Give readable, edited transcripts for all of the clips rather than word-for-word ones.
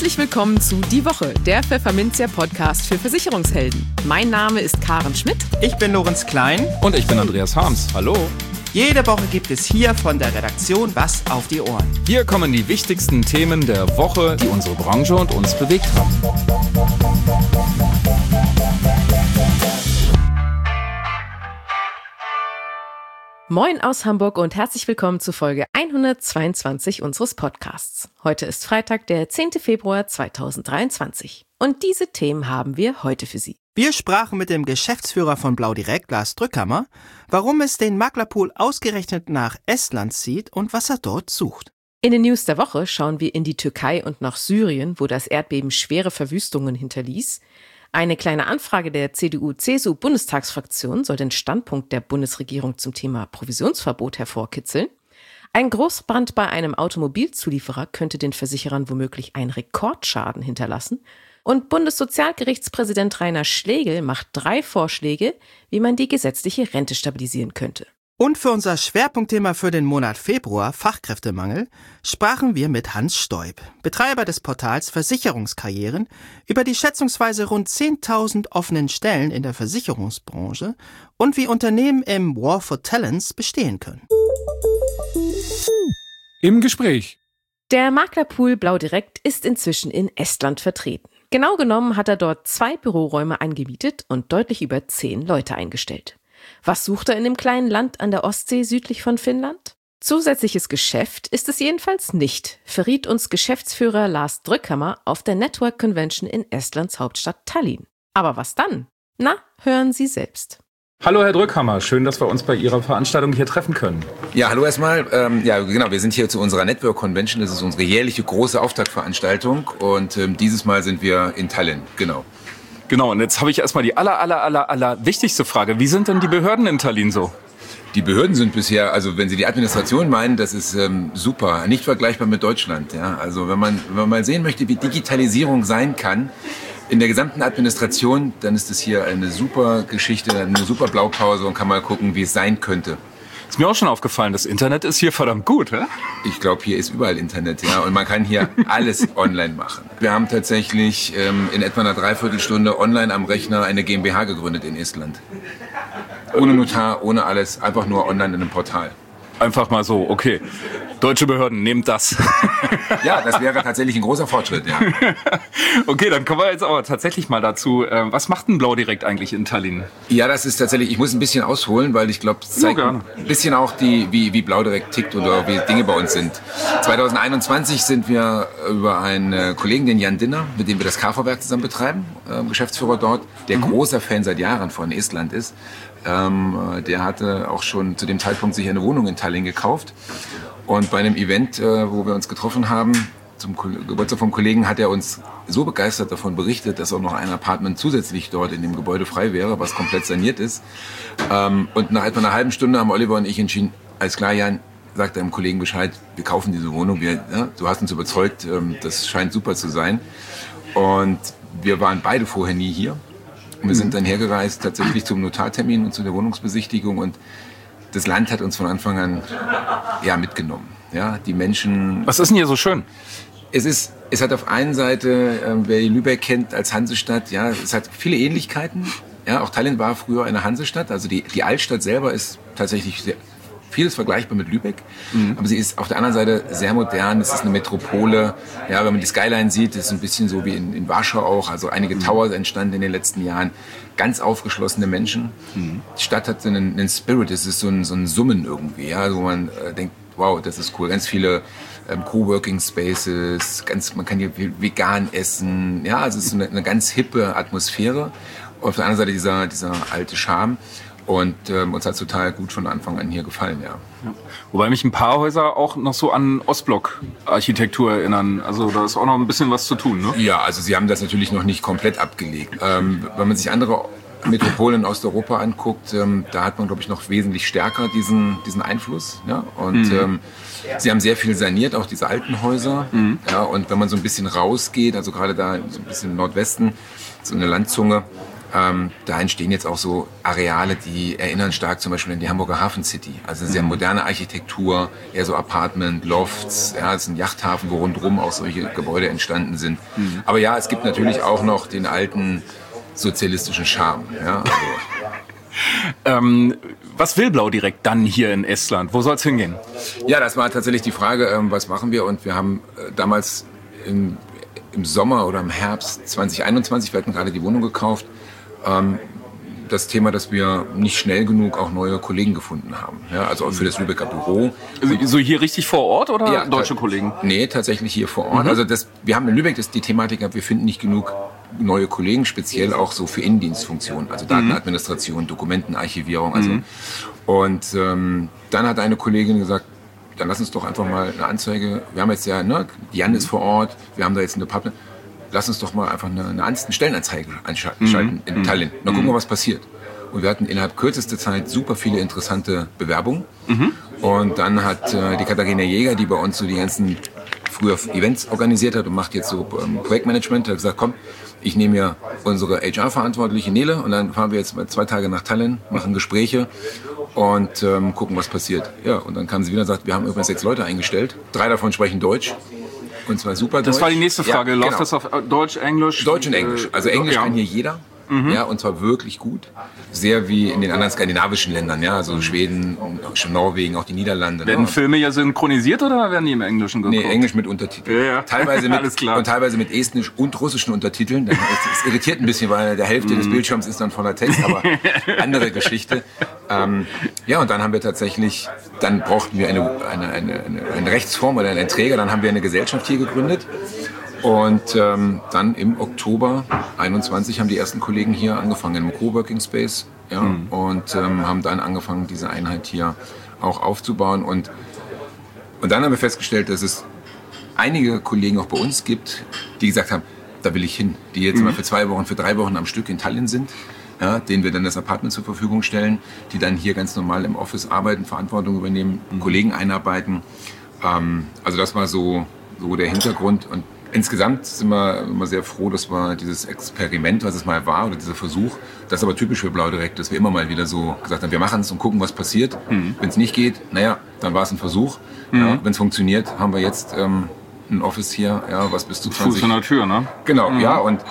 Herzlich willkommen zu Die Woche, der Pfefferminzia-Podcast für Versicherungshelden. Mein Name ist Karen Schmidt. Ich bin Lorenz Klein. Und ich bin Andreas Harms. Hallo. Jede Woche gibt es hier von der Redaktion was auf die Ohren. Hier kommen die wichtigsten Themen der Woche, die unsere Branche und uns bewegt haben. Moin aus Hamburg und herzlich willkommen zu Folge 122 unseres Podcasts. Heute ist Freitag, der 10. Februar 2023. Und diese Themen haben wir heute für Sie. Wir sprachen mit dem Geschäftsführer von Blau Direkt, Lars Drückhammer, warum es den Maklerpool ausgerechnet nach Estland zieht und was er dort sucht. In den News der Woche schauen wir in die Türkei und nach Syrien, wo das Erdbeben schwere Verwüstungen hinterließ. Eine kleine Anfrage der CDU-CSU-Bundestagsfraktion soll den Standpunkt der Bundesregierung zum Thema Provisionsverbot hervorkitzeln. Ein Großbrand bei einem Automobilzulieferer könnte den Versicherern womöglich einen Rekordschaden hinterlassen. Und Bundessozialgerichtspräsident Rainer Schlegel macht 3 Vorschläge, wie man die gesetzliche Rente stabilisieren könnte. Und für unser Schwerpunktthema für den Monat Februar, Fachkräftemangel, sprachen wir mit Hans Stoib, Betreiber des Portals Versicherungskarrieren, über die schätzungsweise rund 10.000 offenen Stellen in der Versicherungsbranche und wie Unternehmen im War for Talents bestehen können. Im Gespräch. Der Maklerpool Blau Direkt ist inzwischen in Estland vertreten. Genau genommen hat er dort 2 Büroräume angemietet und deutlich über 10 Leute eingestellt. Was sucht er in dem kleinen Land an der Ostsee südlich von Finnland? Zusätzliches Geschäft ist es jedenfalls nicht, verriet uns Geschäftsführer Lars Drückhammer auf der Network Convention in Estlands Hauptstadt Tallinn. Aber was dann? Na, hören Sie selbst. Hallo Herr Drückhammer, schön, dass wir uns bei Ihrer Veranstaltung hier treffen können. Ja, hallo erstmal. Wir sind hier zu unserer Network Convention. Das ist unsere jährliche große Auftaktveranstaltung und dieses Mal sind wir in Tallinn, genau. Genau, und jetzt habe ich erstmal die aller wichtigste Frage. Wie sind denn die Behörden in Tallinn so? Die Behörden sind bisher, also wenn Sie die Administration meinen, das ist super, nicht vergleichbar mit Deutschland. Ja? Also wenn man mal sehen möchte, wie Digitalisierung sein kann in der gesamten Administration, dann ist es hier eine super Geschichte, eine super Blaupause und kann mal gucken, wie es sein könnte. Ist mir auch schon aufgefallen, das Internet ist hier verdammt gut, hä? Ich glaube, hier ist überall Internet, ja, und man kann hier alles online machen. Wir haben tatsächlich in etwa einer Dreiviertelstunde online am Rechner eine GmbH gegründet in Estland. Ohne Notar, ohne alles, einfach nur online in einem Portal. Einfach mal so, okay. Deutsche Behörden, nehmt das. Ja, das wäre tatsächlich ein großer Fortschritt, ja. Okay, dann kommen wir jetzt aber tatsächlich mal dazu. Was macht denn Blau Direkt eigentlich in Tallinn? Ja, das ist tatsächlich, ich muss ein bisschen ausholen, weil ich glaube, es zeigt ein bisschen auch, wie Blau Direkt tickt oder wie Dinge bei uns sind. 2021 sind wir über einen Kollegen, den Jan Dinner, mit dem wir das KV-Werk zusammen betreiben, Geschäftsführer dort, der großer Fan seit Jahren von Estland ist. Der hatte auch schon zu dem Zeitpunkt sich eine Wohnung in Tallinn gekauft. Und bei einem Event, wo wir uns getroffen haben, zum Geburtstag vom Kollegen, hat er uns so begeistert davon berichtet, dass auch noch ein Apartment zusätzlich dort in dem Gebäude frei wäre, was komplett saniert ist. Und nach etwa einer halben Stunde haben Oliver und ich entschieden, alles klar, Jan, sagt deinem Kollegen Bescheid, wir kaufen diese Wohnung, du hast uns überzeugt, das scheint super zu sein. Und wir waren beide vorher nie hier. Und wir sind dann hergereist tatsächlich zum Notartermin und zu der Wohnungsbesichtigung und das Land hat uns von Anfang an mitgenommen. Ja, die Menschen. Was ist denn hier so schön? Es hat auf einer Seite, wer Lübeck kennt als Hansestadt, ja, es hat viele Ähnlichkeiten. Ja, auch Tallinn war früher eine Hansestadt. Also die Altstadt selber ist tatsächlich vieles vergleichbar mit Lübeck. Aber sie ist auf der anderen Seite sehr modern. Es ist eine Metropole. Ja, wenn man die Skyline sieht, ist es ein bisschen so wie in Warschau auch. Also einige Towers entstanden in den letzten Jahren. Ganz aufgeschlossene Menschen. Die Stadt hat so einen Spirit. Es ist so ein Summen irgendwie, ja, wo man denkt, wow, das ist cool. Ganz viele Coworking Spaces. Man kann hier vegan essen. Ja, also es ist eine ganz hippe Atmosphäre. Auf der anderen Seite dieser alte Charme. Und uns hat es total gut von Anfang an hier gefallen, ja. Wobei mich ein paar Häuser auch noch so an Ostblock-Architektur erinnern. Also da ist auch noch ein bisschen was zu tun, ne? Ja, also sie haben das natürlich noch nicht komplett abgelegt. Wenn man sich andere Metropolen in Osteuropa anguckt, da hat man, glaube ich, noch wesentlich stärker diesen Einfluss. Ja? Und sie haben sehr viel saniert, auch diese alten Häuser. Ja? Und wenn man so ein bisschen rausgeht, also gerade da so ein bisschen im Nordwesten, so eine Landzunge, Da entstehen jetzt auch so Areale, die erinnern stark zum Beispiel an die Hamburger Hafen City. Also sehr moderne Architektur, eher so Apartment, Lofts. Ja, es ist ein Yachthafen, wo rundherum auch solche Gebäude entstanden sind. Aber ja, es gibt natürlich auch noch den alten sozialistischen Charme. Ja, also. Was will Blau direkt dann hier in Estland? Wo soll es hingehen? Ja, das war tatsächlich die Frage, was machen wir? Und wir haben damals im Sommer oder im Herbst 2021, wir hatten gerade die Wohnung gekauft, das Thema, dass wir nicht schnell genug auch neue Kollegen gefunden haben. Ja, also auch für das Lübecker Büro. So hier richtig vor Ort oder ja, deutsche Kollegen? Nee, tatsächlich hier vor Ort. Also wir haben in Lübeck die Thematik, wir finden nicht genug neue Kollegen, speziell auch so für Innendienstfunktionen, also Datenadministration, Dokumentenarchivierung. Also. Und dann hat eine Kollegin gesagt, dann lass uns doch einfach mal eine Anzeige, wir haben jetzt ja, ne, Jan ist vor Ort, wir haben da jetzt eine Partner, lass uns doch mal einfach eine Stellenanzeige schalten in Tallinn. Dann gucken wir, was passiert. Und wir hatten innerhalb kürzester Zeit super viele interessante Bewerbungen. Und dann hat die Katharina Jäger, die bei uns so die ganzen früher Events organisiert hat und macht jetzt so Projektmanagement, hat gesagt, komm, ich nehme ja unsere HR-Verantwortliche Nele und dann fahren wir jetzt mal 2 Tage nach Tallinn, machen Gespräche und gucken, was passiert. Ja, und dann kam sie wieder und sagt, wir haben übrigens 6 Leute eingestellt. 3 davon sprechen Deutsch. Und zwar super Deutsch. Das war die nächste Frage. Ja, Läuft genau. das auf Deutsch, Englisch? Deutsch und Englisch. Also Englisch kann hier jeder. Ja, und zwar wirklich gut. Sehr wie in den anderen skandinavischen Ländern, ja, also Schweden, Norwegen, auch die Niederlande. Werden Filme ja synchronisiert oder werden die im Englischen geguckt? Nee, Englisch mit Untertiteln. Ja. Teilweise mit, Alles klar. Und teilweise mit estnisch und russischen Untertiteln. Das irritiert ein bisschen, weil der Hälfte des Bildschirms ist dann voller Text, aber andere Geschichte. Ja, und dann haben wir tatsächlich, dann brauchten wir eine Rechtsform oder einen Träger, dann haben wir eine Gesellschaft hier gegründet. Und dann im Oktober 21 haben die ersten Kollegen hier angefangen im Coworking Space, ja, und haben dann angefangen, diese Einheit hier auch aufzubauen. Und dann haben wir festgestellt, dass es einige Kollegen auch bei uns gibt, die gesagt haben, da will ich hin, die jetzt mal für 2 Wochen, für 3 Wochen am Stück in Tallinn sind, ja, denen wir dann das Apartment zur Verfügung stellen, die dann hier ganz normal im Office arbeiten, Verantwortung übernehmen, Kollegen einarbeiten. Also das war so der Hintergrund. Und insgesamt sind wir immer sehr froh, dass wir dieses Experiment, was es mal war, oder dieser Versuch, das ist aber typisch für Blau direkt, dass wir immer mal wieder so gesagt haben, wir machen es und gucken, was passiert. Wenn es nicht geht, naja, dann war es ein Versuch. Ja, wenn es funktioniert, haben wir jetzt ein Office hier, ja, was bis zu 20... Fuß in der Tür, ne? Genau, ja, und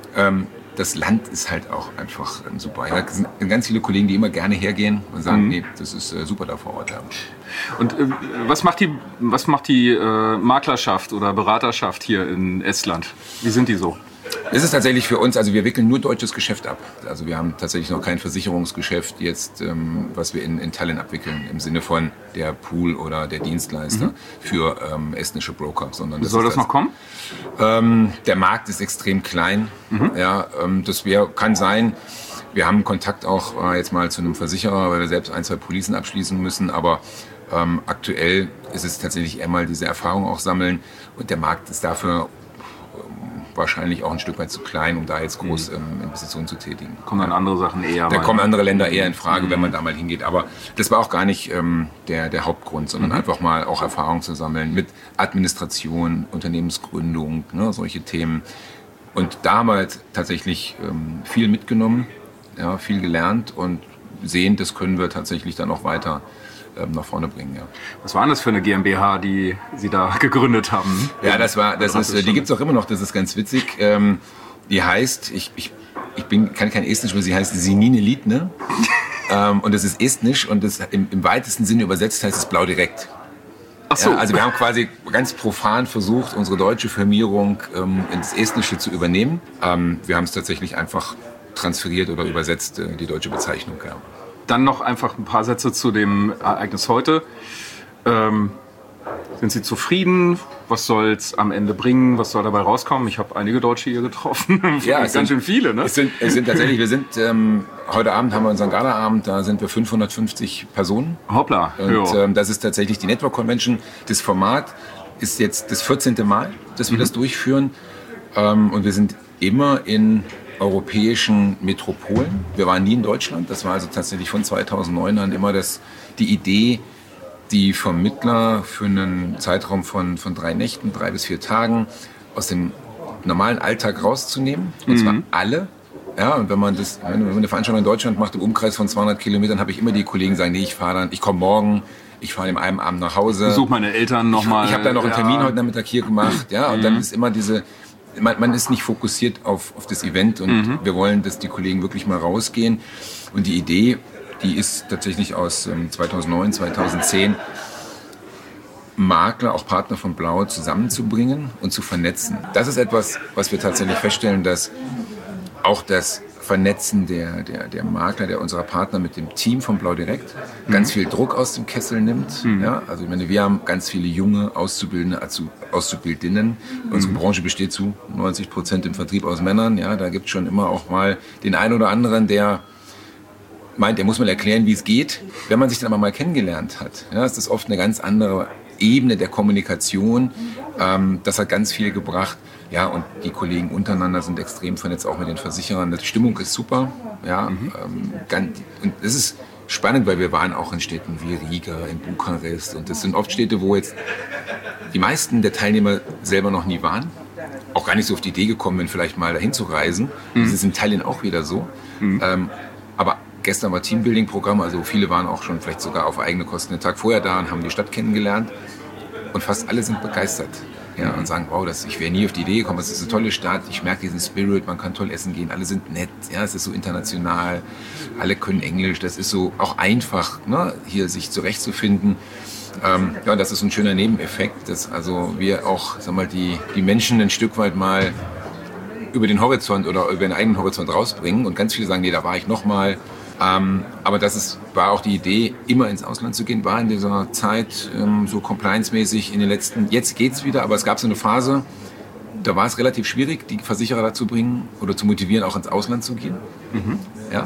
das Land ist halt auch einfach super. Ja, es sind ganz viele Kollegen, die immer gerne hergehen und sagen, nee, das ist super da vor Ort. Ja. Und was macht die Maklerschaft oder Beraterschaft hier in Estland? Wie sind die so? Es ist tatsächlich für uns, also wir wickeln nur deutsches Geschäft ab. Also wir haben tatsächlich noch kein Versicherungsgeschäft jetzt, was wir in Tallinn abwickeln, im Sinne von der Pool oder der Dienstleister für estnische Broker. Sondern Soll das noch kommen? Der Markt ist extrem klein. Ja, das kann sein. Wir haben Kontakt auch jetzt mal zu einem Versicherer, weil wir selbst 1, 2 Policen abschließen müssen. Aber aktuell ist es tatsächlich einmal diese Erfahrung auch sammeln. Und der Markt ist dafür wahrscheinlich auch ein Stück weit zu klein, um da jetzt groß Investitionen zu tätigen. Kommen dann andere Sachen eher? Da kommen andere Länder eher in Frage, wenn man da mal hingeht. Aber das war auch gar nicht der Hauptgrund, sondern einfach mal auch Erfahrung zu sammeln mit Administration, Unternehmensgründung, ne, solche Themen. Und da haben wir halt tatsächlich viel mitgenommen, ja, viel gelernt und sehen, das können wir tatsächlich dann auch weiter nach vorne bringen. Ja. Was war denn das für eine GmbH, die Sie da gegründet haben? Ja, die gibt es auch immer noch, das ist ganz witzig. Die heißt, kann kein Estnisch, aber sie heißt Sinine Litne. Und das ist estnisch und das im weitesten Sinne übersetzt heißt es Blau direkt. Ach so. Ja, also wir haben quasi ganz profan versucht, unsere deutsche Firmierung ins Estnische zu übernehmen. Wir haben es tatsächlich einfach transferiert oder übersetzt, die deutsche Bezeichnung. Ja. Dann noch einfach ein paar Sätze zu dem Ereignis heute. Sind Sie zufrieden? Was soll es am Ende bringen? Was soll dabei rauskommen? Ich habe einige Deutsche hier getroffen. Ja, ganz schön viele, ne? Es sind tatsächlich, heute Abend haben wir unseren Galaabend, da sind wir 550 Personen. Hoppla. Und das ist tatsächlich die Network Convention. Das Format ist jetzt das 14. Mal, dass wir das durchführen. Und wir sind immer in europäischen Metropolen. Wir waren nie in Deutschland. Das war also tatsächlich von 2009 an immer die Idee, die Vermittler für einen Zeitraum von 3 Nächten, 3 bis 4 Tagen aus dem normalen Alltag rauszunehmen. Und zwar alle. Ja, und wenn man eine Veranstaltung in Deutschland macht im Umkreis von 200 Kilometern, habe ich immer die Kollegen sagen, nee, ich komme morgen, ich fahre in einem Abend nach Hause. Besuch meine Eltern nochmal. Ich habe da noch einen Termin heute Nachmittag hier gemacht, ja, und dann ist immer man ist nicht fokussiert auf das Event und wir wollen, dass die Kollegen wirklich mal rausgehen. Und die Idee, die ist tatsächlich aus 2009, 2010, Makler, auch Partner von Blau zusammenzubringen und zu vernetzen. Das ist etwas, was wir tatsächlich feststellen, dass auch das Vernetzen der Makler, unserer Partner mit dem Team von Blau Direkt ganz viel Druck aus dem Kessel nimmt. Ja, also ich meine, wir haben ganz viele junge Auszubildende, Auszubildinnen. Unsere Branche besteht zu 90% im Vertrieb aus Männern. Ja, da gibt es schon immer auch mal den einen oder anderen, der meint, er muss mal erklären, wie es geht. Wenn man sich dann aber mal kennengelernt hat, ja, ist das oft eine ganz andere Ebene der Kommunikation. Das hat ganz viel gebracht. Ja, und die Kollegen untereinander sind extrem vernetzt, auch mit den Versicherern. Die Stimmung ist super. Ja, und es ist spannend, weil wir waren auch in Städten wie Riga, in Bukarest. Und das sind oft Städte, wo jetzt die meisten der Teilnehmer selber noch nie waren. Auch gar nicht so auf die Idee gekommen sind, vielleicht mal dahin zu reisen. Das ist in Tallinn auch wieder so. Aber gestern war Teambuilding-Programm, also viele waren auch schon vielleicht sogar auf eigene Kosten den Tag vorher da und haben die Stadt kennengelernt. Und fast alle sind begeistert. Ja, und sagen, wow, ich wäre nie auf die Idee gekommen, es ist eine tolle Stadt, ich merke diesen Spirit, man kann toll essen gehen, alle sind nett, ja, es ist so international, alle können Englisch, das ist so auch einfach, ne, hier sich zurechtzufinden. Ja, das ist ein schöner Nebeneffekt, dass also wir auch, sag mal, die Menschen ein Stück weit mal über den Horizont oder über den eigenen Horizont rausbringen und ganz viele sagen, nee, da war ich noch mal. Aber war auch die Idee, immer ins Ausland zu gehen, war in dieser Zeit so compliance-mäßig in den letzten, jetzt geht's wieder, aber es gab so eine Phase, da war es relativ schwierig, die Versicherer dazu bringen oder zu motivieren, auch ins Ausland zu gehen. Ja,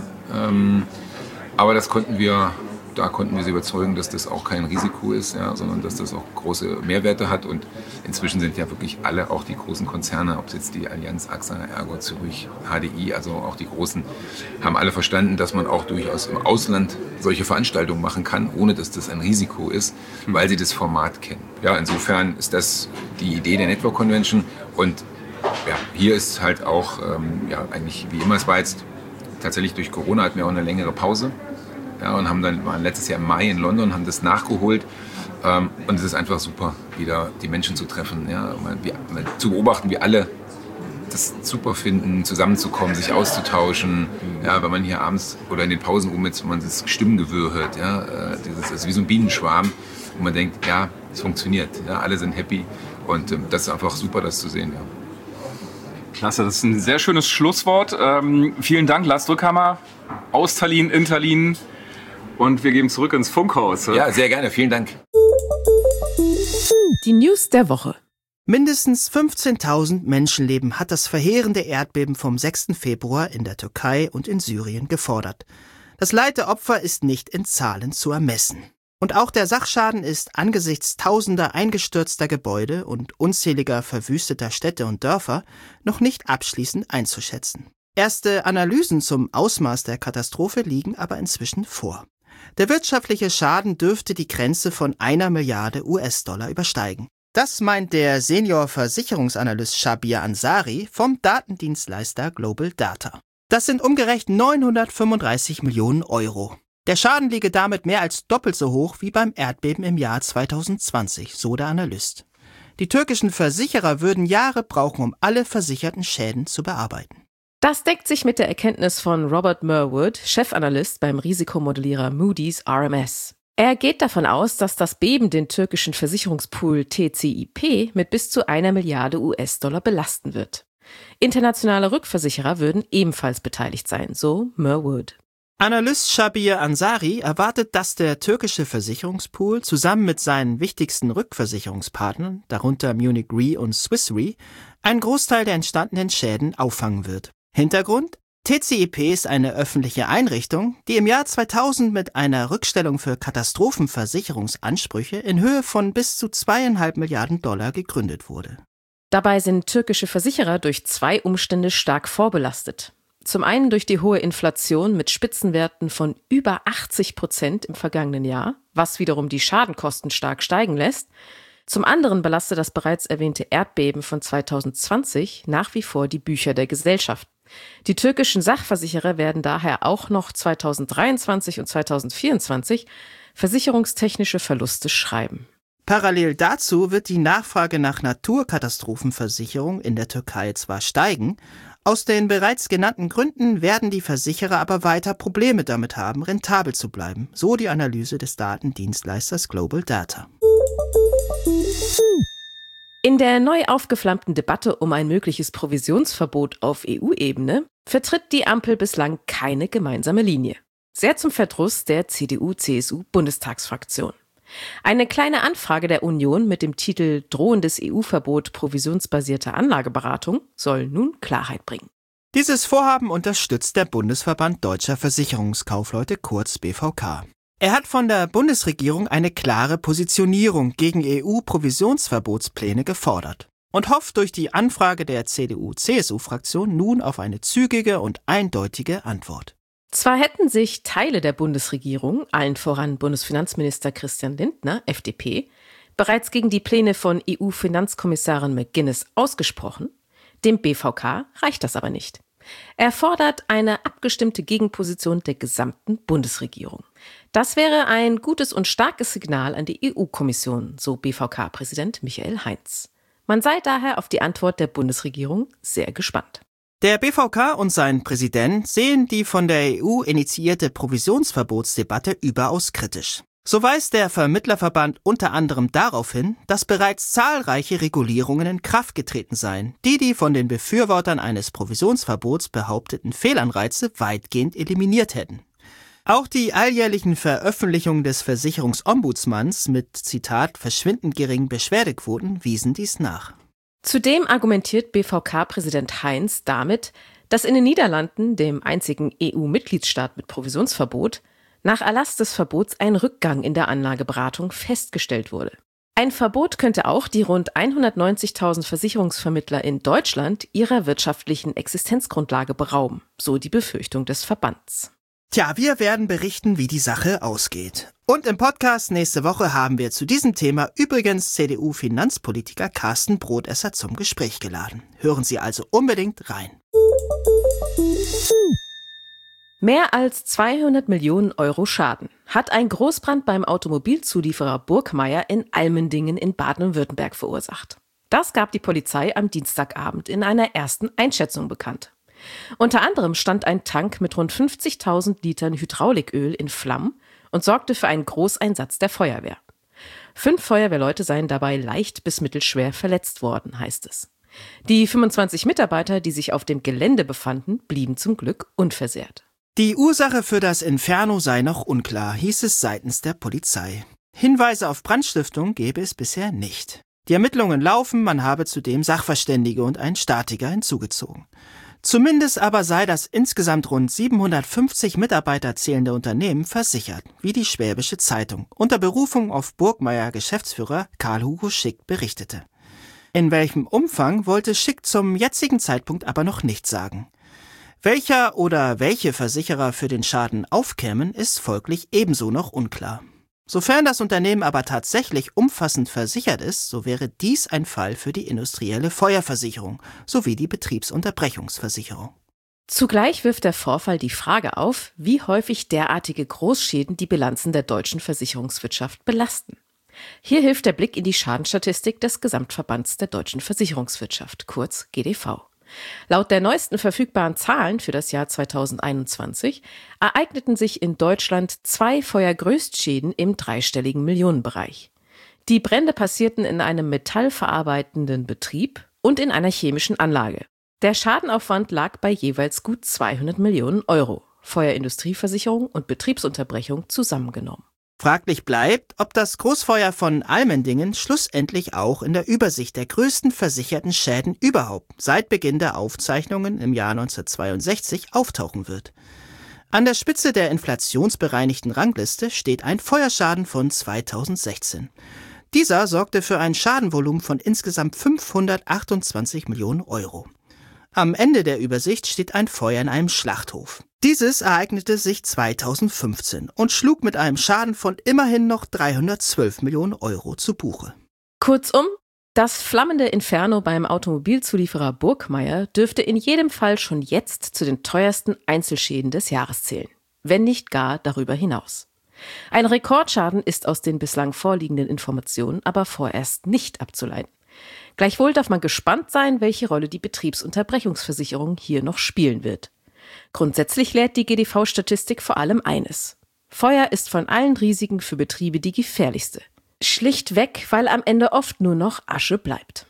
aber da konnten wir sie überzeugen, dass das auch kein Risiko ist, ja, sondern dass das auch große Mehrwerte hat. Und inzwischen sind ja wirklich alle, auch die großen Konzerne, ob es jetzt die Allianz, AXA, Ergo, Zürich, HDI, also auch die großen, haben alle verstanden, dass man auch durchaus im Ausland solche Veranstaltungen machen kann, ohne dass das ein Risiko ist, weil sie das Format kennen. Ja, insofern ist das die Idee der Network Convention. Und ja, hier ist halt auch, eigentlich wie immer, es war jetzt tatsächlich durch Corona hatten wir auch eine längere Pause. Ja, und waren letztes Jahr im Mai in London, haben das nachgeholt. Und es ist einfach super, wieder die Menschen zu treffen. Ja, zu beobachten, wie alle das super finden, zusammenzukommen, sich auszutauschen. Ja, wenn man hier abends oder in den Pausen man das Stimmengewirr hört. Ja, das ist wie so ein Bienenschwarm. Und man denkt, ja, es funktioniert. Ja, alle sind happy. Und das ist einfach super, das zu sehen. Ja. Klasse, das ist ein sehr schönes Schlusswort. Vielen Dank, Lars Drückhammer, aus Tallinn, in Tallinn. Und wir geben zurück ins Funkhaus. Ja, sehr gerne. Vielen Dank. Die News der Woche. Mindestens 15.000 Menschenleben hat das verheerende Erdbeben vom 6. Februar in der Türkei und in Syrien gefordert. Das Leid der Opfer ist nicht in Zahlen zu ermessen. Und auch der Sachschaden ist angesichts tausender eingestürzter Gebäude und unzähliger verwüsteter Städte und Dörfer noch nicht abschließend einzuschätzen. Erste Analysen zum Ausmaß der Katastrophe liegen aber inzwischen vor. Der wirtschaftliche Schaden dürfte die Grenze von 1 Milliarde US-Dollar übersteigen. Das meint der Senior-Versicherungsanalyst Shabir Ansari vom Datendienstleister Global Data. Das sind umgerechnet 935 Millionen Euro. Der Schaden liege damit mehr als doppelt so hoch wie beim Erdbeben im Jahr 2020, so der Analyst. Die türkischen Versicherer würden Jahre brauchen, um alle versicherten Schäden zu bearbeiten. Das deckt sich mit der Erkenntnis von Robert Murwood, Chefanalyst beim Risikomodellierer Moody's RMS. Er geht davon aus, dass das Beben den türkischen Versicherungspool TCIP mit bis zu 1 Milliarde US-Dollar belasten wird. Internationale Rückversicherer würden ebenfalls beteiligt sein, so Murwood. Analyst Shabir Ansari erwartet, dass der türkische Versicherungspool zusammen mit seinen wichtigsten Rückversicherungspartnern, darunter Munich Re und Swiss Re, einen Großteil der entstandenen Schäden auffangen wird. Hintergrund? TCIP ist eine öffentliche Einrichtung, die im Jahr 2000 mit einer Rückstellung für Katastrophenversicherungsansprüche in Höhe von bis zu 2,5 Milliarden Dollar gegründet wurde. Dabei sind türkische Versicherer durch 2 Umstände stark vorbelastet. Zum einen durch die hohe Inflation mit Spitzenwerten von über 80% im vergangenen Jahr, was wiederum die Schadenkosten stark steigen lässt. Zum anderen belastet das bereits erwähnte Erdbeben von 2020 nach wie vor die Bücher der Gesellschaft. Die türkischen Sachversicherer werden daher auch noch 2023 und 2024 versicherungstechnische Verluste schreiben. Parallel dazu wird die Nachfrage nach Naturkatastrophenversicherung in der Türkei zwar steigen, aus den bereits genannten Gründen werden die Versicherer aber weiter Probleme damit haben, rentabel zu bleiben, so die Analyse des Datendienstleisters Global Data. In der neu aufgeflammten Debatte um ein mögliches Provisionsverbot auf EU-Ebene vertritt die Ampel bislang keine gemeinsame Linie. Sehr zum Verdruss der CDU-CSU-Bundestagsfraktion. Eine kleine Anfrage der Union mit dem Titel Drohendes EU-Verbot provisionsbasierter Anlageberatung soll nun Klarheit bringen. Dieses Vorhaben unterstützt der Bundesverband Deutscher Versicherungskaufleute, kurz BVK. Er hat von der Bundesregierung eine klare Positionierung gegen EU-Provisionsverbotspläne gefordert und hofft durch die Anfrage der CDU-CSU-Fraktion nun auf eine zügige und eindeutige Antwort. Zwar hätten sich Teile der Bundesregierung, allen voran Bundesfinanzminister Christian Lindner, FDP, bereits gegen die Pläne von EU-Finanzkommissarin McGuinness ausgesprochen, dem BVK reicht das aber nicht. Er fordert eine abgestimmte Gegenposition der gesamten Bundesregierung. Das wäre ein gutes und starkes Signal an die EU-Kommission, so BVK-Präsident Michael Heinz. Man sei daher auf die Antwort der Bundesregierung sehr gespannt. Der BVK und sein Präsident sehen die von der EU initiierte Provisionsverbotsdebatte überaus kritisch. So weist der Vermittlerverband unter anderem darauf hin, dass bereits zahlreiche Regulierungen in Kraft getreten seien, die von den Befürwortern eines Provisionsverbots behaupteten Fehlanreize weitgehend eliminiert hätten. Auch die alljährlichen Veröffentlichungen des Versicherungsombudsmanns mit, Zitat, verschwindend geringen Beschwerdequoten wiesen dies nach. Zudem argumentiert BVK-Präsident Heinz damit, dass in den Niederlanden, dem einzigen EU-Mitgliedsstaat mit Provisionsverbot, nach Erlass des Verbots ein Rückgang in der Anlageberatung festgestellt wurde. Ein Verbot könnte auch die rund 190.000 Versicherungsvermittler in Deutschland ihrer wirtschaftlichen Existenzgrundlage berauben, so die Befürchtung des Verbands. Tja, wir werden berichten, wie die Sache ausgeht. Und im Podcast nächste Woche haben wir zu diesem Thema übrigens CDU-Finanzpolitiker Carsten Brodesser zum Gespräch geladen. Hören Sie also unbedingt rein. Mehr als 200 Millionen Euro Schaden hat ein Großbrand beim Automobilzulieferer Burgmeier in Almendingen in Baden-Württemberg verursacht. Das gab die Polizei am Dienstagabend in einer ersten Einschätzung bekannt. Unter anderem stand ein Tank mit rund 50.000 Litern Hydrauliköl in Flammen und sorgte für einen Großeinsatz der Feuerwehr. 5 Feuerwehrleute seien dabei leicht bis mittelschwer verletzt worden, heißt es. Die 25 Mitarbeiter, die sich auf dem Gelände befanden, blieben zum Glück unversehrt. Die Ursache für das Inferno sei noch unklar, hieß es seitens der Polizei. Hinweise auf Brandstiftung gebe es bisher nicht. Die Ermittlungen laufen, man habe zudem Sachverständige und einen Statiker hinzugezogen. Zumindest aber sei das insgesamt rund 750 Mitarbeiter zählende Unternehmen versichert, wie die Schwäbische Zeitung unter Berufung auf Burgmeier-Geschäftsführer Karl-Hugo Schick berichtete. In welchem Umfang wollte Schick zum jetzigen Zeitpunkt aber noch nicht sagen. Welcher oder welche Versicherer für den Schaden aufkämen, ist folglich ebenso noch unklar. Sofern das Unternehmen aber tatsächlich umfassend versichert ist, so wäre dies ein Fall für die industrielle Feuerversicherung sowie die Betriebsunterbrechungsversicherung. Zugleich wirft der Vorfall die Frage auf, wie häufig derartige Großschäden die Bilanzen der deutschen Versicherungswirtschaft belasten. Hier hilft der Blick in die Schadenstatistik des Gesamtverbands der deutschen Versicherungswirtschaft, kurz GDV. Laut der neuesten verfügbaren Zahlen für das Jahr 2021 ereigneten sich in Deutschland 2 Feuergrößtschäden im dreistelligen Millionenbereich. Die Brände passierten in einem metallverarbeitenden Betrieb und in einer chemischen Anlage. Der Schadenaufwand lag bei jeweils gut 200 Millionen Euro, Feuerindustrieversicherung und Betriebsunterbrechung zusammengenommen. Fraglich bleibt, ob das Großfeuer von Almendingen schlussendlich auch in der Übersicht der größten versicherten Schäden überhaupt seit Beginn der Aufzeichnungen im Jahr 1962 auftauchen wird. An der Spitze der inflationsbereinigten Rangliste steht ein Feuerschaden von 2016. Dieser sorgte für ein Schadenvolumen von insgesamt 528 Millionen Euro. Am Ende der Übersicht steht ein Feuer in einem Schlachthof. Dieses ereignete sich 2015 und schlug mit einem Schaden von immerhin noch 312 Millionen Euro zu Buche. Kurzum, Das flammende Inferno beim Automobilzulieferer Burgmeier dürfte in jedem Fall schon jetzt zu den teuersten Einzelschäden des Jahres zählen, wenn nicht gar darüber hinaus. Ein Rekordschaden ist aus den bislang vorliegenden Informationen aber vorerst nicht abzuleiten. Gleichwohl darf man gespannt sein, welche Rolle die Betriebsunterbrechungsversicherung hier noch spielen wird. Grundsätzlich lehrt die GDV-Statistik vor allem eines: Feuer ist von allen Risiken für Betriebe die gefährlichste. Schlichtweg, weil am Ende oft nur noch Asche bleibt.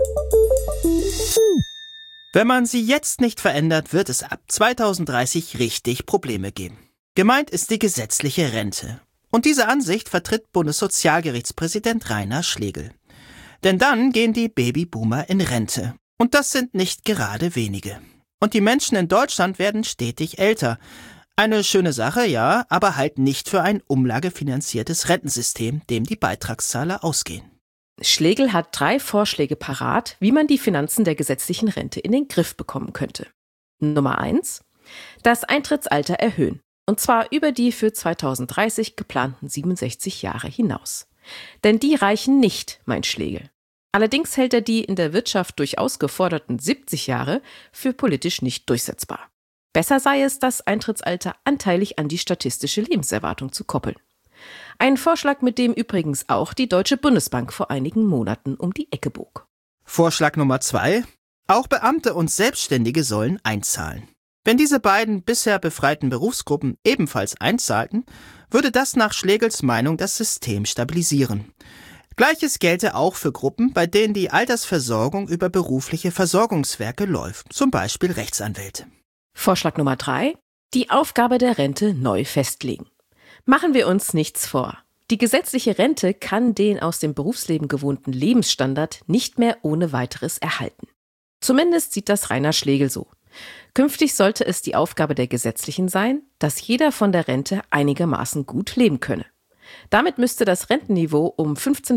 Wenn man sie jetzt nicht verändert, wird es ab 2030 richtig Probleme geben. Gemeint ist die gesetzliche Rente. Und diese Ansicht vertritt Bundessozialgerichtspräsident Rainer Schlegel. Denn dann gehen die Babyboomer in Rente. Und das sind nicht gerade wenige. Und die Menschen in Deutschland werden stetig älter. Eine schöne Sache, ja, aber halt nicht für ein umlagefinanziertes Rentensystem, dem die Beitragszahler ausgehen. Schlegel hat 3 Vorschläge parat, wie man die Finanzen der gesetzlichen Rente in den Griff bekommen könnte. Nummer 1: Das Eintrittsalter erhöhen. Und zwar über die für 2030 geplanten 67 Jahre hinaus. Denn die reichen nicht, meint Schlegel. Allerdings hält er die in der Wirtschaft durchaus geforderten 70 Jahre für politisch nicht durchsetzbar. Besser sei es, das Eintrittsalter anteilig an die statistische Lebenserwartung zu koppeln. Ein Vorschlag, mit dem übrigens auch die Deutsche Bundesbank vor einigen Monaten um die Ecke bog. Vorschlag Nummer 2: Auch Beamte und Selbstständige sollen einzahlen. Wenn diese beiden bisher befreiten Berufsgruppen ebenfalls einzahlten, würde das nach Schlegels Meinung das System stabilisieren. Gleiches gelte auch für Gruppen, bei denen die Altersversorgung über berufliche Versorgungswerke läuft, zum Beispiel Rechtsanwälte. Vorschlag Nummer 3: Die Aufgabe der Rente neu festlegen. Machen wir uns nichts vor. Die gesetzliche Rente kann den aus dem Berufsleben gewohnten Lebensstandard nicht mehr ohne weiteres erhalten. Zumindest sieht das Rainer Schlegel so. Künftig sollte es die Aufgabe der Gesetzlichen sein, dass jeder von der Rente einigermaßen gut leben könne. Damit müsste das Rentenniveau um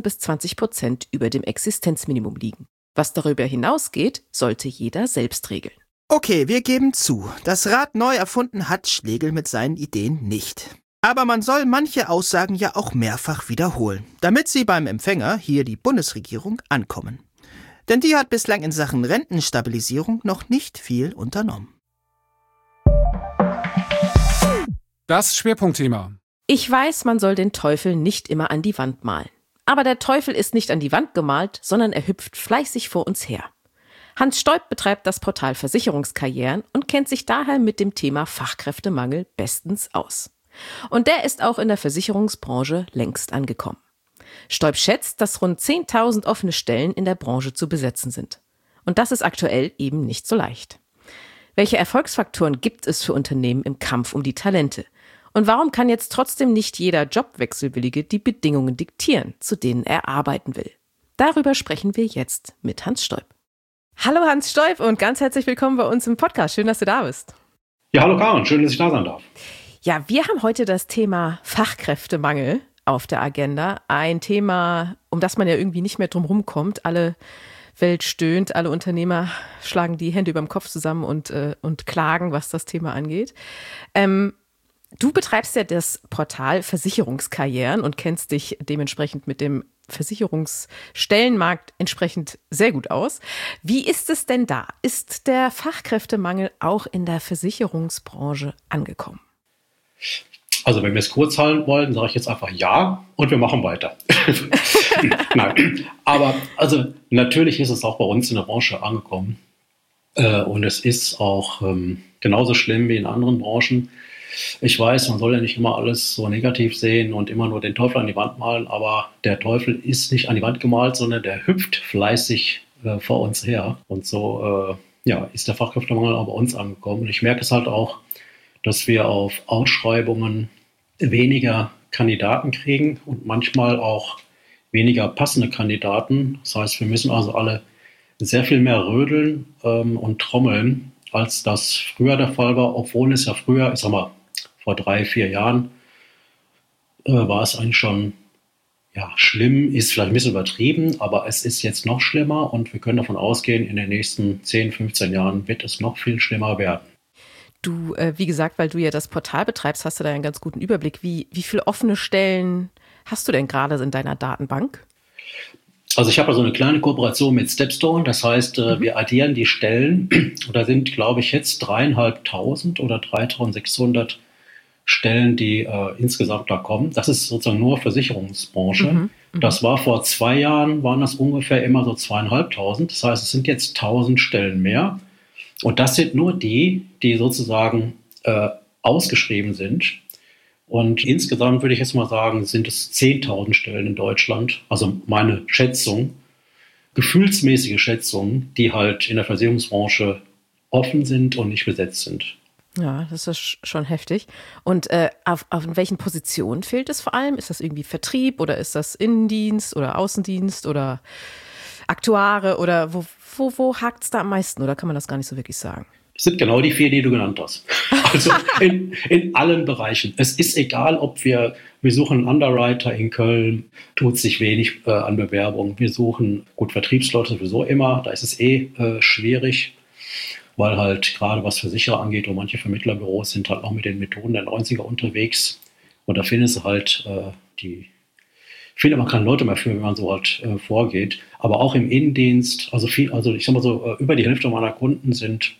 15-20% über dem Existenzminimum liegen. Was darüber hinausgeht, sollte jeder selbst regeln. Okay, wir geben zu, das Rad neu erfunden hat Schlegel mit seinen Ideen nicht. Aber man soll manche Aussagen ja auch mehrfach wiederholen, damit sie beim Empfänger, hier die Bundesregierung, ankommen. Denn die hat bislang in Sachen Rentenstabilisierung noch nicht viel unternommen. Das Schwerpunktthema. Ich weiß, man soll den Teufel nicht immer an die Wand malen. Aber der Teufel ist nicht an die Wand gemalt, sondern er hüpft fleißig vor uns her. Hans Stoib betreibt das Portal Versicherungskarrieren und kennt sich daher mit dem Thema Fachkräftemangel bestens aus. Und der ist auch in der Versicherungsbranche längst angekommen. Stoib schätzt, dass rund 10.000 offene Stellen in der Branche zu besetzen sind. Und das ist aktuell eben nicht so leicht. Welche Erfolgsfaktoren gibt es für Unternehmen im Kampf um die Talente? Und warum kann jetzt trotzdem nicht jeder Jobwechselwillige die Bedingungen diktieren, zu denen er arbeiten will? Darüber sprechen wir jetzt mit Hans Stoib. Hallo Hans Stoib und ganz herzlich willkommen bei uns im Podcast. Schön, dass du da bist. Ja, hallo Karin, schön, dass ich da sein darf. Ja, wir haben heute das Thema Fachkräftemangel auf der Agenda. Ein Thema, um das man ja irgendwie nicht mehr drum rumkommt. Alle Welt stöhnt, alle Unternehmer schlagen die Hände über dem Kopf zusammen und klagen, was das Thema angeht. Du betreibst ja das Portal Versicherungskarrieren und kennst dich dementsprechend mit dem Versicherungsstellenmarkt entsprechend sehr gut aus. Wie ist es denn da? Ist der Fachkräftemangel auch in der Versicherungsbranche angekommen? Also wenn wir es kurz halten wollen, sage ich jetzt einfach ja und wir machen weiter. Nein, aber also natürlich ist es auch bei uns in der Branche angekommen und es ist auch genauso schlimm wie in anderen Branchen. Ich weiß, man soll ja nicht immer alles so negativ sehen und immer nur den Teufel an die Wand malen, aber der Teufel ist nicht an die Wand gemalt, sondern der hüpft fleißig vor uns her. Und so ist der Fachkräftemangel auch bei uns angekommen. Und ich merke es halt auch, dass wir auf Ausschreibungen weniger Kandidaten kriegen und manchmal auch weniger passende Kandidaten. Das heißt, wir müssen also alle sehr viel mehr rödeln und trommeln, als das früher der Fall war, obwohl es ja früher, ich sag mal, vor 3-4 Jahren war es eigentlich schon schlimm, ist vielleicht ein bisschen übertrieben, aber es ist jetzt noch schlimmer und wir können davon ausgehen, in den nächsten 10-15 Jahren wird es noch viel schlimmer werden. Du, wie gesagt, weil du ja das Portal betreibst, hast du da einen ganz guten Überblick. Wie viele offene Stellen hast du denn gerade in deiner Datenbank? Also ich habe da so eine kleine Kooperation mit Stepstone, das heißt, wir addieren die Stellen und da sind, glaube ich, jetzt 3.500 oder 3.600 Stellen, die insgesamt da kommen. Das ist sozusagen nur Versicherungsbranche. Das war vor 2 Jahren, waren das ungefähr immer so 2.500. Das heißt, es sind jetzt 1.000 Stellen mehr. Und das sind nur die sozusagen ausgeschrieben sind. Und insgesamt würde ich jetzt mal sagen, sind es 10.000 Stellen in Deutschland. Also meine Schätzung, gefühlsmäßige Schätzung, die halt in der Versicherungsbranche offen sind und nicht besetzt sind. Ja, das ist schon heftig. Und auf welchen Positionen fehlt es vor allem? Ist das irgendwie Vertrieb oder ist das Innendienst oder Außendienst oder Aktuare oder wo hakt es da am meisten oder kann man das gar nicht so wirklich sagen? Es sind genau die 4, die du genannt hast. Also in allen Bereichen. Es ist egal, ob wir suchen einen Underwriter in Köln, tut sich wenig an Bewerbungen. Wir suchen, Vertriebsleute sowieso immer, da ist es schwierig, weil halt gerade was Versicherer angeht und manche Vermittlerbüros sind halt auch mit den Methoden der 90er unterwegs. Und da findest du halt findet man keine Leute mehr für, wenn man so halt vorgeht. Aber auch im Innendienst, also ich sag mal so, über die Hälfte meiner Kunden sind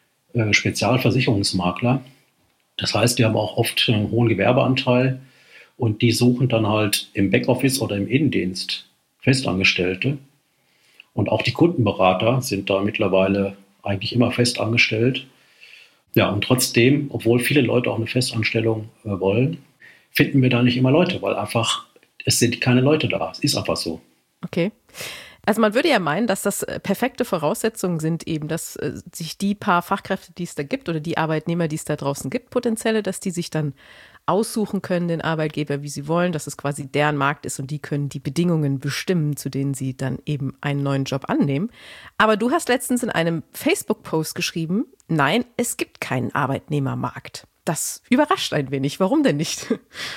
Spezialversicherungsmakler. Das heißt, die haben auch oft einen hohen Gewerbeanteil und die suchen dann halt im Backoffice oder im Innendienst Festangestellte. Und auch die Kundenberater sind da mittlerweile eigentlich immer fest angestellt. Ja, und trotzdem, obwohl viele Leute auch eine Festanstellung wollen, finden wir da nicht immer Leute, weil einfach es sind keine Leute da. Es ist einfach so. Okay. Also man würde ja meinen, dass das perfekte Voraussetzungen sind eben, dass sich die paar Fachkräfte, die es da gibt oder die Arbeitnehmer, die es da draußen gibt, potenzielle, dass die sich dann aussuchen können, den Arbeitgeber, wie sie wollen, dass es quasi deren Markt ist und die können die Bedingungen bestimmen, zu denen sie dann eben einen neuen Job annehmen. Aber du hast letztens in einem Facebook-Post geschrieben, nein, es gibt keinen Arbeitnehmermarkt. Das überrascht ein wenig. Warum denn nicht?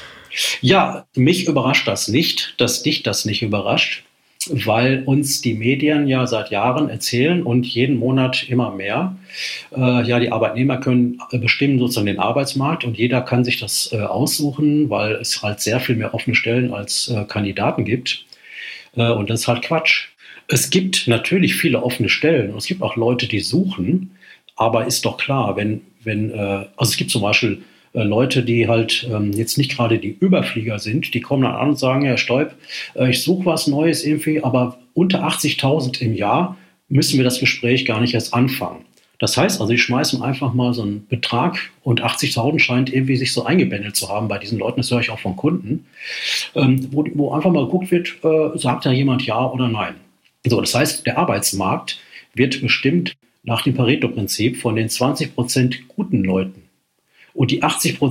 Ja, mich überrascht das nicht, dass dich das nicht überrascht, weil uns die Medien ja seit Jahren erzählen und jeden Monat immer mehr. Die Arbeitnehmer können bestimmen sozusagen den Arbeitsmarkt und jeder kann sich das aussuchen, weil es halt sehr viel mehr offene Stellen als Kandidaten gibt. Und das ist halt Quatsch. Es gibt natürlich viele offene Stellen und es gibt auch Leute, die suchen, aber ist doch klar, also es gibt zum Beispiel Leute, die halt jetzt nicht gerade die Überflieger sind, die kommen dann an und sagen, Herr Stoib, ich suche was Neues irgendwie, aber unter 80.000 im Jahr müssen wir das Gespräch gar nicht erst anfangen. Das heißt also, die schmeißen einfach mal so einen Betrag und 80.000 scheint irgendwie sich so eingebändelt zu haben bei diesen Leuten, das höre ich auch von Kunden, wo einfach mal geguckt wird, sagt da jemand ja oder nein. So, das heißt, der Arbeitsmarkt wird bestimmt nach dem Pareto-Prinzip von den 20% guten Leuten. Und die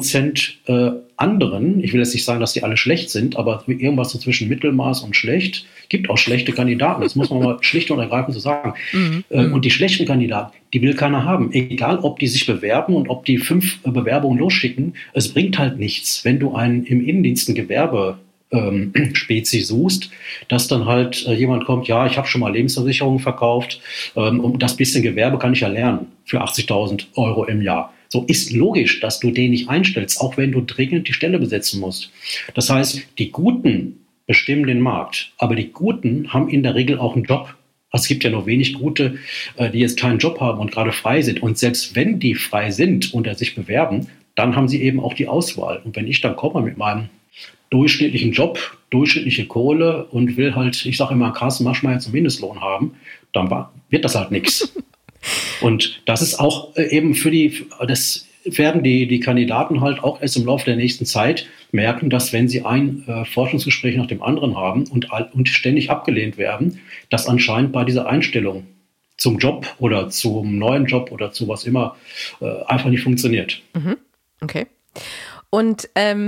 80% anderen, ich will jetzt nicht sagen, dass die alle schlecht sind, aber irgendwas so zwischen Mittelmaß und schlecht, gibt auch schlechte Kandidaten. Das muss man mal schlicht und ergreifend so sagen. Und die schlechten Kandidaten, die will keiner haben. Egal, ob die sich bewerben und ob die 5 Bewerbungen losschicken, es bringt halt nichts, wenn du einen im Innendienst ein Gewerbe Spezi suchst, dass dann halt jemand kommt, ja, ich habe schon mal Lebensversicherungen verkauft und das bisschen Gewerbe kann ich ja lernen für 80.000 Euro im Jahr. So ist logisch, dass du den nicht einstellst, auch wenn du dringend die Stelle besetzen musst. Das heißt, die Guten bestimmen den Markt, aber die Guten haben in der Regel auch einen Job. Also es gibt ja nur wenig Gute, die jetzt keinen Job haben und gerade frei sind. Und selbst wenn die frei sind und sich bewerben, dann haben sie eben auch die Auswahl. Und wenn ich dann komme mit meinem durchschnittlichen Job, durchschnittliche Kohle und will halt, ich sage immer, Carsten Maschmeyer zum Mindestlohn haben, dann wird das halt nichts. Und das ist auch eben das werden die Kandidaten halt auch erst im Laufe der nächsten Zeit merken, dass wenn sie ein Forschungsgespräch nach dem anderen haben und ständig abgelehnt werden, dass anscheinend bei dieser Einstellung zum Job oder zum neuen Job oder zu was immer einfach nicht funktioniert. Okay. Und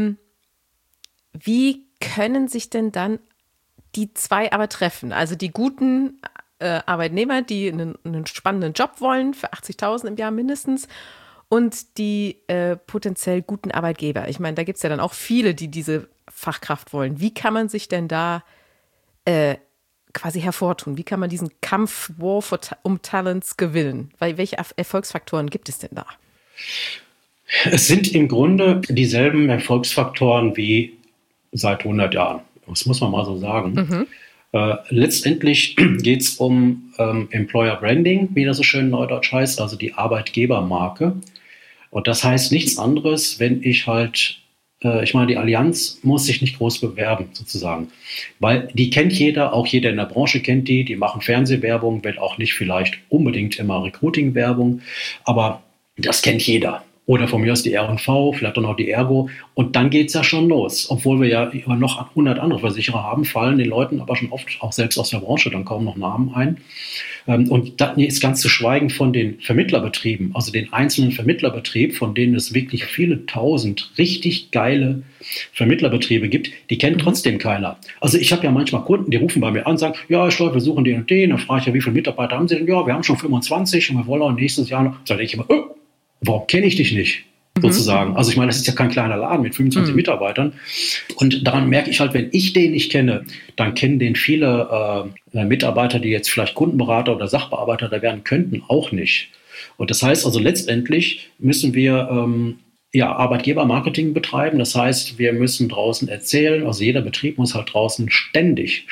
wie können sich denn dann die zwei aber treffen? Also die guten Arbeitnehmer, die einen spannenden Job wollen, für 80.000 im Jahr mindestens, und die potenziell guten Arbeitgeber. Ich meine, da gibt es ja dann auch viele, die diese Fachkraft wollen. Wie kann man sich denn da quasi hervortun? Wie kann man diesen Kampf um Talents gewinnen? Welche Erfolgsfaktoren gibt es denn da? Es sind im Grunde dieselben Erfolgsfaktoren wie seit 100 Jahren. Das muss man mal so sagen. Letztendlich geht es um Employer Branding, wie das so schön neudeutsch heißt, also die Arbeitgebermarke. Und das heißt nichts anderes, wenn ich halt, ich meine, die Allianz muss sich nicht groß bewerben, sozusagen. Weil die kennt jeder, auch jeder in der Branche kennt die machen Fernsehwerbung, wenn auch nicht vielleicht unbedingt immer Recruiting-Werbung, aber das kennt jeder. Oder von mir aus die R&V, vielleicht auch noch die Ergo. Und dann geht's ja schon los. Obwohl wir ja immer noch 100 andere Versicherer haben, fallen den Leuten aber schon oft, auch selbst aus der Branche, dann kaum noch Namen ein. Und dann ist ganz zu schweigen von den Vermittlerbetrieben, also den einzelnen Vermittlerbetrieb, von denen es wirklich viele tausend richtig geile Vermittlerbetriebe gibt, die kennt trotzdem keiner. Also ich habe ja manchmal Kunden, die rufen bei mir an und sagen, ja, wir suchen den und den. Dann frage ich ja, wie viele Mitarbeiter haben Sie denn? Ja, wir haben schon 25 und wir wollen auch nächstes Jahr noch. Da denke ich immer, warum kenne ich dich nicht? Sozusagen. Also ich meine, das ist ja kein kleiner Laden mit 25 Mitarbeitern. Und daran merke ich halt, wenn ich den nicht kenne, dann kennen den viele Mitarbeiter, die jetzt vielleicht Kundenberater oder Sachbearbeiter da werden könnten, auch nicht. Und das heißt also, letztendlich müssen wir Arbeitgebermarketing betreiben. Das heißt, wir müssen draußen erzählen, also jeder Betrieb muss halt draußen ständig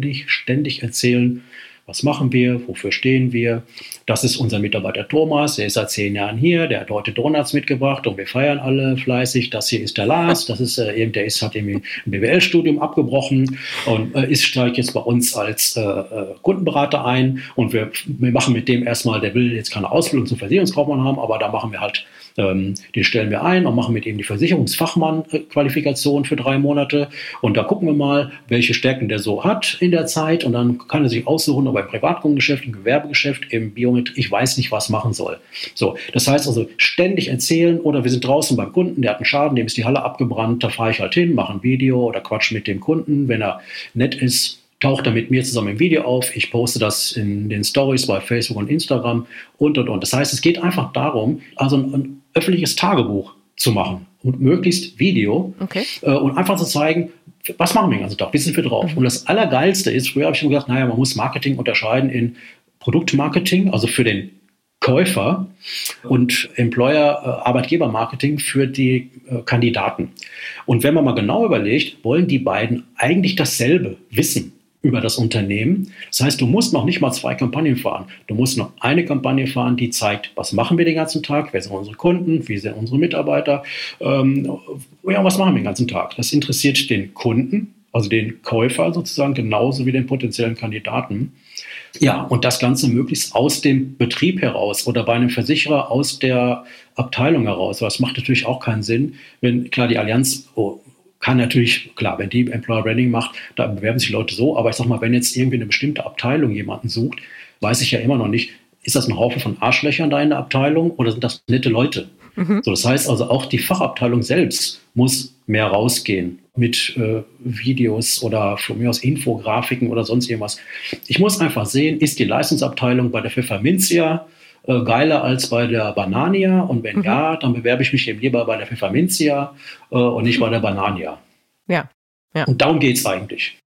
erzählen, was machen wir? Wofür stehen wir? Das ist unser Mitarbeiter Thomas, der ist seit 10 Jahren hier, der hat heute Donuts mitgebracht und wir feiern alle fleißig. Das hier ist der Lars, das ist der hat irgendwie ein BWL-Studium abgebrochen und steigt jetzt bei uns als Kundenberater ein und wir machen mit dem erstmal, der will jetzt keine Ausbildung zum Versicherungskaufmann haben, aber da machen wir halt, den stellen wir ein und machen mit ihm die Versicherungsfachmann-Qualifikation für 3 Monate und da gucken wir mal, welche Stärken der so hat in der Zeit und dann kann er sich aussuchen, ob er im Privatkundengeschäft, im Gewerbegeschäft, im Biometrie, ich weiß nicht, was machen soll. So, das heißt also ständig erzählen oder wir sind draußen beim Kunden, der hat einen Schaden, dem ist die Halle abgebrannt, da fahre ich halt hin, mache ein Video oder quatsch mit dem Kunden, wenn er nett ist, taucht er mit mir zusammen im Video auf, ich poste das in den Stories bei Facebook und Instagram und. Das heißt, es geht einfach darum, also ein öffentliches Tagebuch zu machen und möglichst Video und einfach zu zeigen, was machen wir den ganzen Tag, wie sind wir drauf? Und das Allergeilste ist, früher habe ich immer gesagt, naja, man muss Marketing unterscheiden in Produktmarketing, also für den Käufer und Arbeitgebermarketing für die Kandidaten. Und wenn man mal genau überlegt, wollen die beiden eigentlich dasselbe wissen über das Unternehmen. Das heißt, du musst noch nicht mal 2 Kampagnen fahren. Du musst noch eine Kampagne fahren, die zeigt, was machen wir den ganzen Tag, wer sind unsere Kunden, wie sind unsere Mitarbeiter, was machen wir den ganzen Tag. Das interessiert den Kunden, also den Käufer sozusagen, genauso wie den potenziellen Kandidaten. Ja, und das Ganze möglichst aus dem Betrieb heraus oder bei einem Versicherer aus der Abteilung heraus. Das macht natürlich auch keinen Sinn, wenn, klar, die Allianz kann natürlich, klar, wenn die Employer Branding macht, da bewerben sich Leute so, aber ich sag mal, wenn jetzt irgendwie eine bestimmte Abteilung jemanden sucht, weiß ich ja immer noch nicht, ist das ein Haufen von Arschlöchern da in der Abteilung oder sind das nette Leute? So, das heißt also, auch die Fachabteilung selbst muss mehr rausgehen mit Videos oder von mir aus Infografiken oder sonst irgendwas. Ich muss einfach sehen, ist die Leistungsabteilung bei der Pfefferminzia geiler als bei der Banania? Und wenn ja, dann bewerbe ich mich eben lieber bei der Pfefferminzia und nicht bei der Banania. Ja. Und darum geht es eigentlich.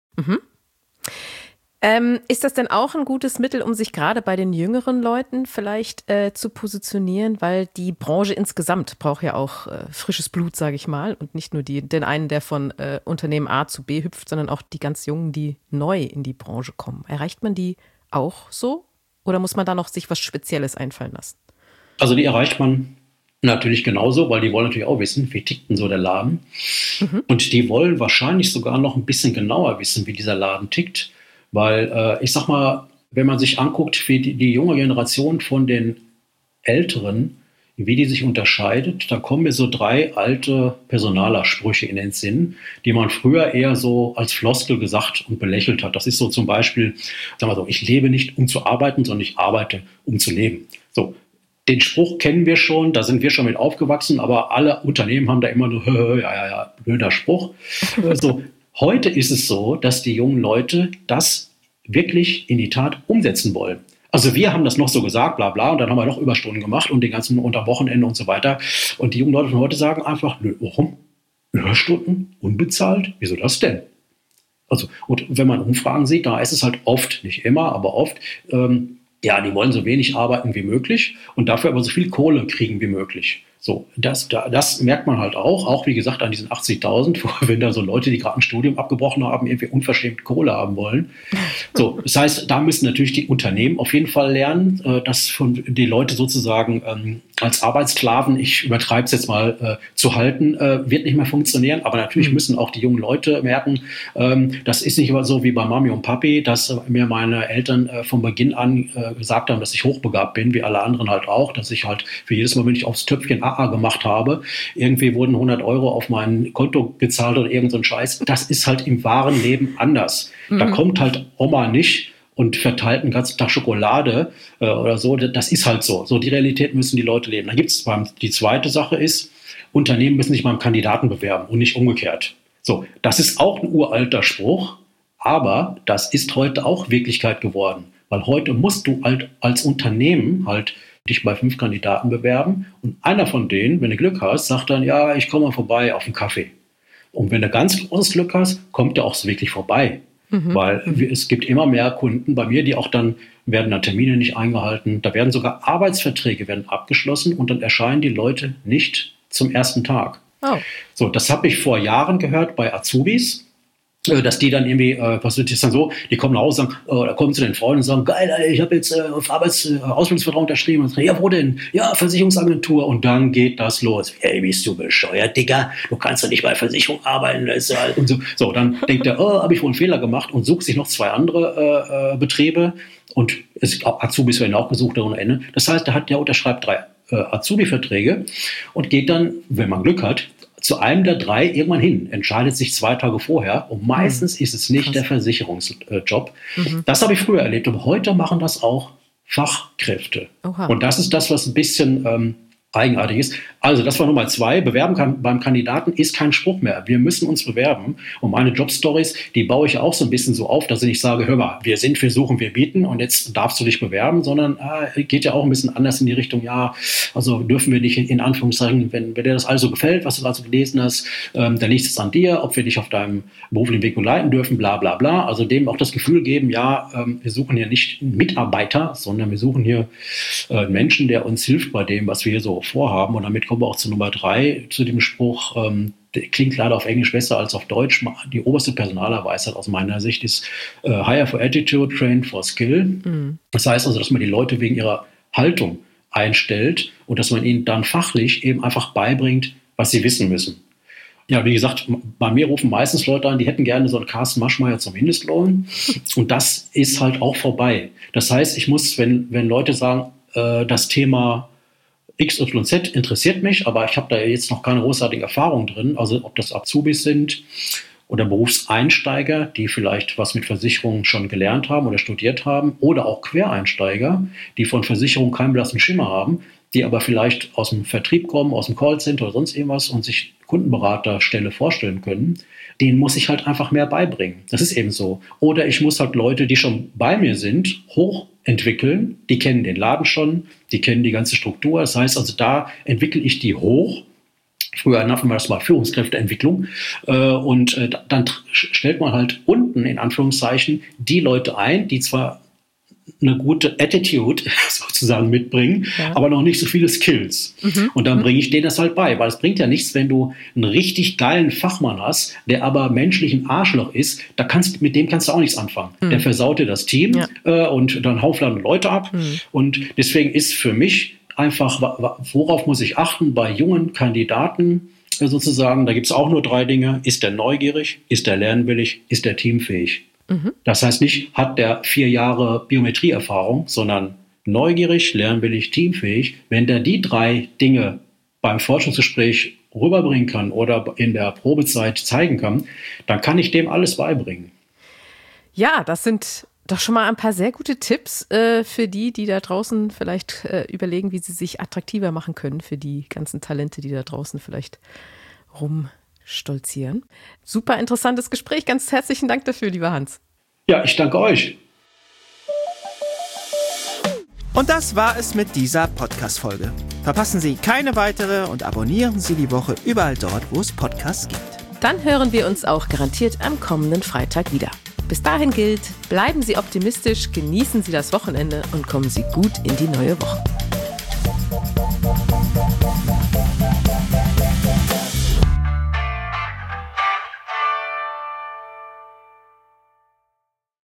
Ist das denn auch ein gutes Mittel, um sich gerade bei den jüngeren Leuten vielleicht zu positionieren? Weil die Branche insgesamt braucht ja auch frisches Blut, sage ich mal. Und nicht nur den einen, der von Unternehmen A zu B hüpft, sondern auch die ganz Jungen, die neu in die Branche kommen. Erreicht man die auch so? Oder muss man da noch sich was Spezielles einfallen lassen? Also die erreicht man natürlich genauso, weil die wollen natürlich auch wissen, wie tickt denn so der Laden. Und die wollen wahrscheinlich sogar noch ein bisschen genauer wissen, wie dieser Laden tickt. Weil ich sag mal, wenn man sich anguckt, wie die junge Generation von den Älteren, wie die sich unterscheidet, da kommen mir so 3 alte Personalersprüche in den Sinn, die man früher eher so als Floskel gesagt und belächelt hat. Das ist so zum Beispiel, sagen wir so, ich lebe nicht, um zu arbeiten, sondern ich arbeite, um zu leben. So, den Spruch kennen wir schon, da sind wir schon mit aufgewachsen, aber alle Unternehmen haben da immer nur, ja, blöder Spruch. So, heute ist es so, dass die jungen Leute das wirklich in die Tat umsetzen wollen. Also wir haben das noch so gesagt, bla bla, und dann haben wir noch Überstunden gemacht und den ganzen unter Wochenende und so weiter. Und die jungen Leute von heute sagen einfach, nö, warum? Überstunden? Unbezahlt? Wieso das denn? Also, und wenn man Umfragen sieht, da ist es halt oft, nicht immer, aber oft, die wollen so wenig arbeiten wie möglich und dafür aber so viel Kohle kriegen wie möglich. So, das merkt man halt auch wie gesagt an diesen 80.000, wenn da so Leute, die gerade ein Studium abgebrochen haben, irgendwie unverschämt Kohle haben wollen. So, das heißt, da müssen natürlich die Unternehmen auf jeden Fall lernen, dass von die Leute sozusagen als Arbeitssklaven, ich übertreibe es jetzt mal, zu halten, wird nicht mehr funktionieren. Aber natürlich müssen auch die jungen Leute merken, das ist nicht immer so wie bei Mami und Papi, dass mir meine Eltern von Beginn an gesagt haben, dass ich hochbegabt bin, wie alle anderen halt auch, dass ich halt für jedes Mal, wenn ich aufs Töpfchen gemacht habe, irgendwie wurden 100 € auf mein Konto gezahlt oder irgend so ein Scheiß. Das ist halt im wahren Leben anders. Da kommt halt Oma nicht und verteilt einen ganzen Tag Schokolade oder so. Das ist halt so. So die Realität müssen die Leute leben. Dann gibt es die zweite Sache ist, Unternehmen müssen sich beim Kandidaten bewerben und nicht umgekehrt. So, das ist auch ein uralter Spruch, aber das ist heute auch Wirklichkeit geworden. Weil heute musst du halt als Unternehmen halt dich bei 5 Kandidaten bewerben und einer von denen, wenn du Glück hast, sagt dann, ja, ich komme mal vorbei auf einen Kaffee. Und wenn du ganz großes Glück hast, kommt der auch wirklich vorbei. Weil es gibt immer mehr Kunden bei mir, die auch dann, werden dann Termine nicht eingehalten, da werden sogar Arbeitsverträge werden abgeschlossen und dann erscheinen die Leute nicht zum ersten Tag. Oh. So, das habe ich vor Jahren gehört bei Azubis, dass die dann irgendwie, was ist dann so, die kommen nach Hause und sagen, da kommen zu den Freunden und sagen, geil, Alter, ich habe jetzt auf Ausbildungsvertrag unterschrieben. Und sagen, ja, wo denn? Ja, Versicherungsagentur. Und dann geht das los. Ey, bist du bescheuert, Digga? Du kannst doch nicht bei Versicherung arbeiten. Und so. So, dann denkt er, habe ich wohl einen Fehler gemacht und sucht sich noch 2 andere Betriebe. Und Azubis werden auch gesucht ohne Ende. Das heißt, der unterschreibt 3 Azubi-Verträge und geht dann, wenn man Glück hat, zu einem der 3 irgendwann hin, entscheidet sich 2 Tage vorher und meistens ist es nicht der Versicherungsjob. Das habe ich früher erlebt und heute machen das auch Fachkräfte. Oha. Und das ist das, was ein bisschen eigenartig ist. Also das war Nummer 2. Bewerben beim Kandidaten ist kein Spruch mehr. Wir müssen uns bewerben. Und meine Jobstories, die baue ich auch so ein bisschen so auf, dass ich nicht sage, hör mal, wir suchen, wir bieten und jetzt darfst du dich bewerben, sondern geht ja auch ein bisschen anders in die Richtung, ja, also dürfen wir dich in Anführungszeichen, wenn dir das also gefällt, was du also gelesen hast, dann liegt es an dir, ob wir dich auf deinem beruflichen Weg begleiten dürfen, bla bla bla. Also dem auch das Gefühl geben, ja, wir suchen hier nicht einen Mitarbeiter, sondern wir suchen hier einen Menschen, der uns hilft bei dem, was wir hier so vorhaben. Und damit kommen wir auch zu Nummer 3, zu dem Spruch, der klingt leider auf Englisch besser als auf Deutsch. Die oberste Personalerweisheit aus meiner Sicht ist hire for attitude, train for skill. Das heißt also, dass man die Leute wegen ihrer Haltung einstellt und dass man ihnen dann fachlich eben einfach beibringt, was sie wissen müssen. Ja, wie gesagt, bei mir rufen meistens Leute an, die hätten gerne so einen Carsten Maschmeyer zum Mindestlohn. Und das ist halt auch vorbei. Das heißt, ich muss, wenn Leute sagen, das Thema XYZ interessiert mich, aber ich habe da jetzt noch keine großartige Erfahrung drin. Also ob das Azubis sind oder Berufseinsteiger, die vielleicht was mit Versicherungen schon gelernt haben oder studiert haben, oder auch Quereinsteiger, die von Versicherungen keinen blassen Schimmer haben, die aber vielleicht aus dem Vertrieb kommen, aus dem Callcenter oder sonst irgendwas und sich Kundenberaterstelle vorstellen können, denen muss ich halt einfach mehr beibringen. Das ist eben so. Oder ich muss halt Leute, die schon bei mir sind, hochentwickeln. Die kennen den Laden schon, die kennen die ganze Struktur. Das heißt also, da entwickle ich die hoch. Früher nannten wir das mal Führungskräfteentwicklung. Und dann stellt man halt unten, in Anführungszeichen, die Leute ein, die zwar eine gute Attitude sozusagen mitbringen, aber noch nicht so viele Skills. Und dann bringe ich denen das halt bei, weil es bringt ja nichts, wenn du einen richtig geilen Fachmann hast, der aber menschlich ein Arschloch ist, mit dem kannst du auch nichts anfangen. Der versaut dir das Team und dann haufladen Leute ab. Und deswegen ist für mich einfach, worauf muss ich achten bei jungen Kandidaten sozusagen, da gibt es auch nur 3 Dinge. Ist der neugierig? Ist der lernwillig? Ist der teamfähig? Das heißt nicht, hat der 4 Jahre Biometrieerfahrung, sondern neugierig, lernwillig, teamfähig. Wenn der die 3 Dinge beim Forschungsgespräch rüberbringen kann oder in der Probezeit zeigen kann, dann kann ich dem alles beibringen. Ja, das sind doch schon mal ein paar sehr gute Tipps für die da draußen vielleicht überlegen, wie sie sich attraktiver machen können für die ganzen Talente, die da draußen vielleicht rumstolzieren. Super interessantes Gespräch. Ganz herzlichen Dank dafür, lieber Hans. Ja, ich danke euch. Und das war es mit dieser Podcast-Folge. Verpassen Sie keine weitere und abonnieren Sie die Woche überall dort, wo es Podcasts gibt. Dann hören wir uns auch garantiert am kommenden Freitag wieder. Bis dahin gilt, bleiben Sie optimistisch, genießen Sie das Wochenende und kommen Sie gut in die neue Woche.